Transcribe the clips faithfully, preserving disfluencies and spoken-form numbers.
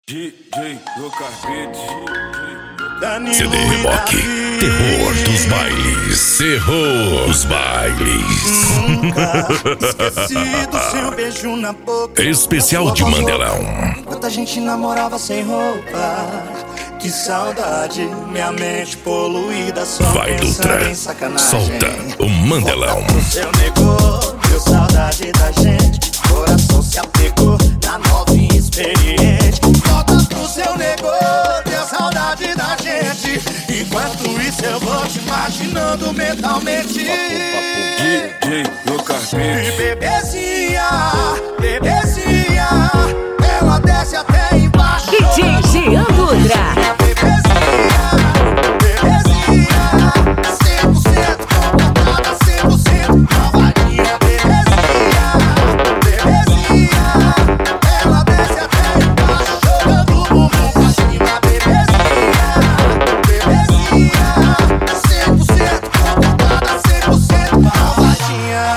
D J Lucas Beats. C D Reboque, terror dos bailes, terror dos bailes. Nunca esqueci do seu beijo na boca. Especial de Mandelão. Enquanto a gente namorava sem roupa. Que saudade, minha mente poluída. Só Vai, Dutra, em sacanagem. solta o Mandelão. O seu negou, deu saudade da gente. Coração se apegou na novinha experiente. Volta pro seu negou, deu saudade da gente. Enquanto isso eu vou te imaginando mentalmente. D J Lucas E Beats. bebezinha, bebezinha, ela desce até embaixo. D J Jean Dutra. Bebezinha, bebezinha, cem por cento comportada, cem por cento malvadinha. Bebezinha, bebezinha, ela desce até embaixo, jogando o bumbum pra cima. Bebezinha, bebezinha, cem por cento comportada, cem por cento malvadinha.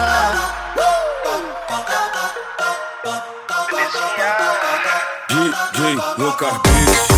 D J Lucas Beats.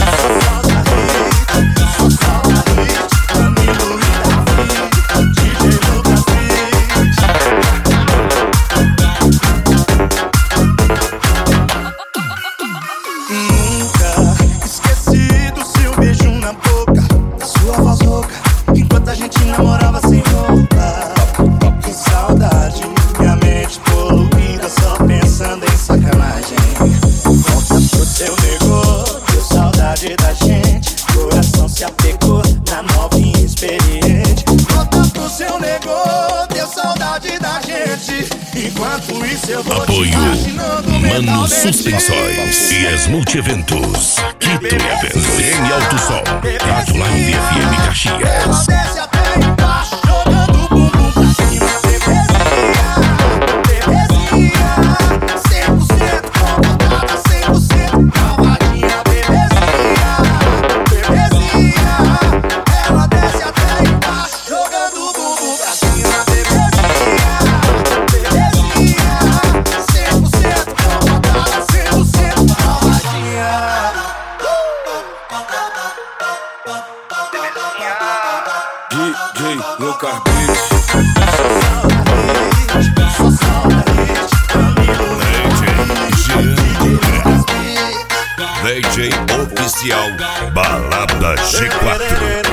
Nunca esqueci do seu beijo na boca, da sua voz rouca, enquanto a gente namorava sem roupa. Que saudade, minha mente poluída, só pensando em sacanagem. Volta pro seu negou, deu saudade da gente. Coração se apegou na novinha experiente. Volta pro seu negou, deu saudade da gente. Enquanto isso eu vou Apoio te imaginando Mano mentalmente. Suspensóis e as Multieventos. Quito Eventos em Alto Sol. Rádio Live F M Ela Caxias. desce até embaixo, jogando o bumbum pra cima. Bebezinha, bebezinha, cem por cento comportada, cem por cento malvadinha. Bebezinha, bebezinha, ela desce até embaixo, jogando o bumbum pra cima. Bebezinha, bebezinha, cem por cento comportada, cem por cento malvadinha. D J Lucas Beats. D J Oficial Balada G quatro.